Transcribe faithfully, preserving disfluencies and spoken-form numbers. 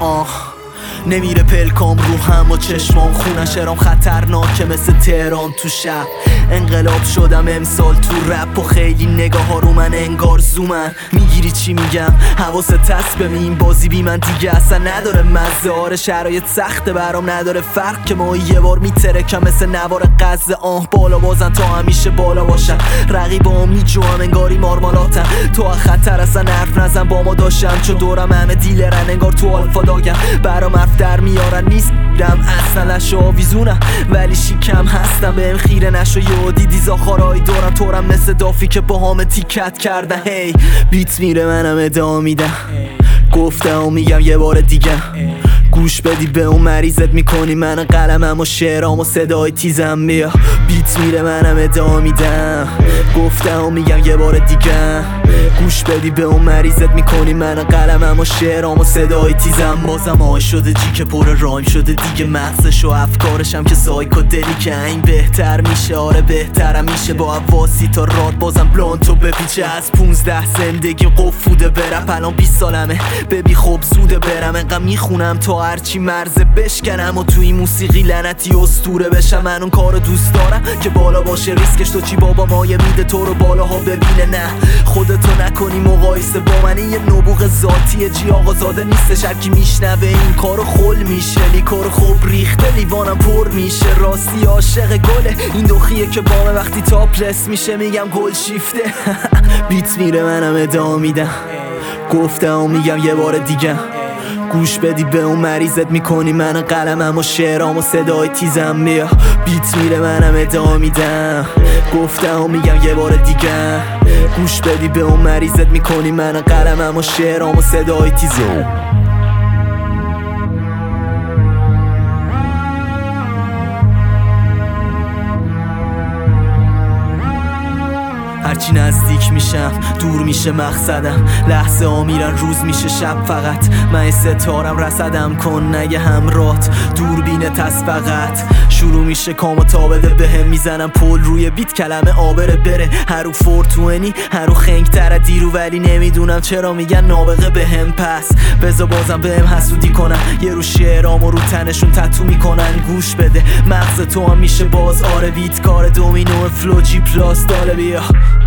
آه نمیره پلکام رو هم و چشمام خونه شرام خطرناکه مثل تهران تو شب. انقلاب شدم امسال تو رپ و خیلی نگاه ها رو من انگار زومن. میگیری چی میگم؟ حواست هست به این بازی بی من دیگه اصلا نداره مزه. آره شرایط سخته برام نداره فرق که ما یه بار میترکم مثل نوار غزه. آه بالا بازن تا همیشه بالا باشن. رقیبام میجوام انگاری مارمالاتن. تو خطر اصلا حرف نزن با ما داشتم چون دورم همه دیلرن انگار تو آلفا داگم. برام حرف در میارن نیست دم اصلا لشو آویزونم ولی شیکم هستم بهم خیره نشو. یه دیدی زاخارای دورم تورم مثل دافی که با همه تیکت کردن. هی بیت میره منم ادامه میدم گفتم و میگم یه بار دیگه گوش بدی به اون مریضت میکنی من قلمم و شعرام و صدای تیزم. بیا بیت میره منم ادامه میدم گفتم و میگم یه بار دیگه گوش بدی به اون مریضت میکنی من قلمم و شعرام و صدای تیزم. بازم آه شده جی که پر رایم شده دیگه مغزش و افکارشم که سایکودلی که این بهتر میشه. آره بهترم میشه با عواسی تا راد بازم بلانتو بپیچه. از پونزده زندگی قفوده برم الان بیست سالمه ببی خوب زوده برم انقدر میخونم تا هرچی مرزه بشکنم و توی موسیقی لعنتی اسطوره بشم. من اون کارو دوست دارم که بالا باشه ریسکش تو چی بابا مایه میده تو رو بالاها ببینه. نه خودتو نکنی مقایسه با من این یه نبوغ ذاتیه جی آقازاده نیستش. هرکی میشنوه این کارو خل میشه لیکارو خوب ریخته لیوانم پر میشه. راستی عاشق گله این دخیه که بامه وقتی تاپلس میشه میگم گل شیفته. بیت میره منم ادامه میدم گفتم و میگم یه بار دیگه گوش بدی به اون مریضت میکنی من قلمم و شعرام و صدای تیزم. بیا بیت میره منم ادامه میدم گفتم و میگم یه بار دیگه گوش بدی به اون مریضت میکنی من قلمم و شعرام و صدای تیزم. هرچی نزدیک میشم دور میشه مقصدم. لحظه ها میرن روز میشه شب فقط. من ستارم رسدم کن نگه همرات دوربین تست فقط. شروع میشه کامو تا بده بهم میزنم پل روی بیت کلمه آبره بره. هرو فورتوینی هرو خنگ تره دیرو ولی نمیدونم چرا میگن نابغه بهم. پس بذار بازم بهم حسودی کنن یه رو شعرامو رو تنشون تتو میکنن. گوش بده مغز تو هم میشه باز آره بیت کار دومینو فلو جی پلاس داله. بیا